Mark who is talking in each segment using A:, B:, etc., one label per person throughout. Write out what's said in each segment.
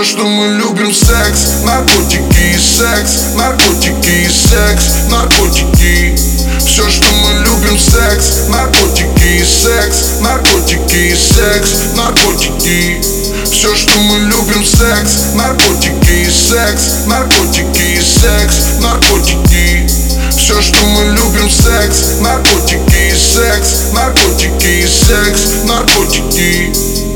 A: что мы любим секс, наркотики и секс, наркотики и секс, наркотики. Все, что мы любим секс, наркотики и секс, наркотики и секс, наркотики. Все, что мы любим секс, наркотики и секс, наркотики и секс, наркотики. Все, что мы любим секс, наркотики и секс, наркотики и секс, наркотики.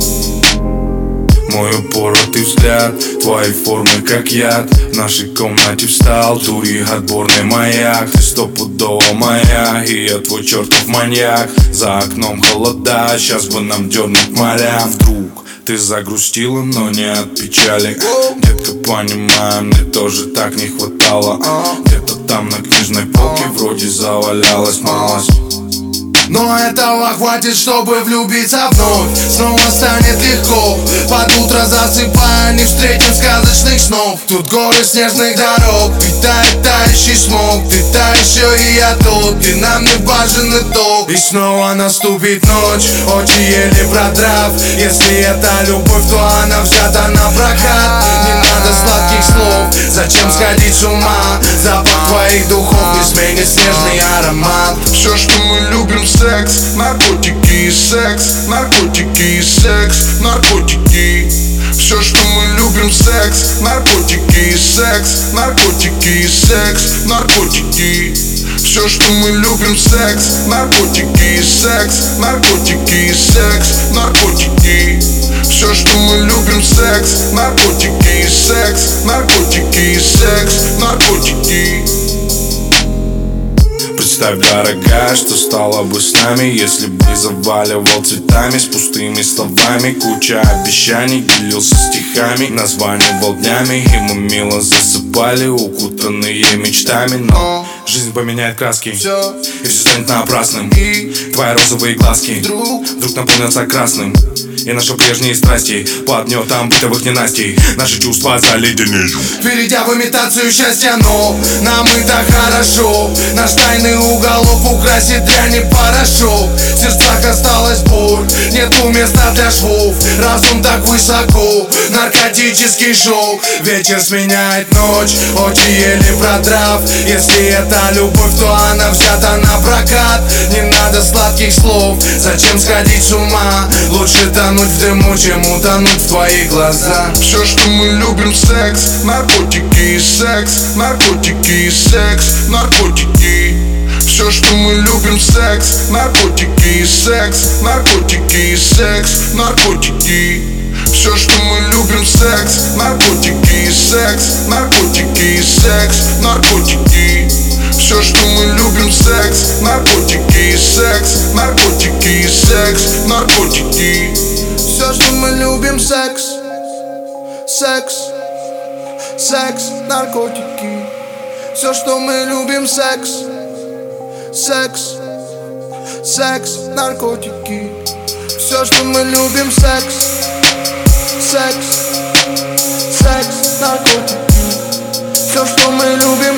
B: Мой упоротый взгляд, твои формы как яд. В нашей комнате встал дури отборный маяк. Ты стопудово моя, и я твой чертов маньяк. За окном холода, сейчас бы нам дернуть моря. Вдруг ты загрустила, но не от печали. Детка, понимаю, мне тоже так не хватало. Где-то там на книжной полке вроде завалялась малость.
C: Но этого хватит, чтобы влюбиться вновь. Снова станет легко. Под утро засыпая, не встретим сказочных снов. Тут горы снежных дорог, питает тающий смог. Ты та еще и я тот, и нам не важен итог. И снова наступит ночь, очи еле продрав. Если это любовь, то она взята на прокат. Не надо сладких слов, зачем сходить с ума? Запах твоих духов не сменит снежный аромат.
A: Все, что мы любим секс, наркотики и секс, наркотики и секс, наркотики. Все, что мы любим секс, наркотики и секс, наркотики и секс, наркотики. Все, что мы любим секс, наркотики и секс, наркотики и секс, наркотики. Все, что мы любим секс, наркотики и секс, наркотики и секс, наркотики.
B: Представь, дорогая, что стало бы с нами, если бы заваливал цветами с пустыми словами. Куча обещаний, делился стихами, названивал днями, и мы мило засыпали, укутанные мечтами. Но жизнь поменяет краски, и все станет напрасным. Твои розовые глазки вдруг наполнятся красным. И наши прежние страсти под гнетом бытовых ненастий наши чувства заледенеют.
C: Перейдя в имитацию счастья, но нам и так хорошо. Наш тайный уголок украсит дрянь и порошок. В сердцах осталась боль, нету места для швов. Разум так высоко, наркотический шок. Вечер сменяет ночь, очи еле продрав. Если это любовь, то она взята на прокат. Не надо сладких слов, зачем сходить с ума? Лучше тонуть в дыму, чем утонуть в твоих глазах.
A: Все, что мы любим секс, наркотики и секс, наркотики и секс, наркотики. Все, что мы любим секс, наркотики и секс, наркотики и секс, наркотики. Все, что мы любим секс, наркотики и секс, наркотики и секс, наркотики. Все, что мы любим секс, наркотики и секс, наркотики и секс, наркотики.
C: Все, что мы любим секс, секс, секс, наркотики. Все, что мы любим секс, секс, секс, наркотики. Все, что мы любим секс, секс, секс, наркотики. Все, что мы любим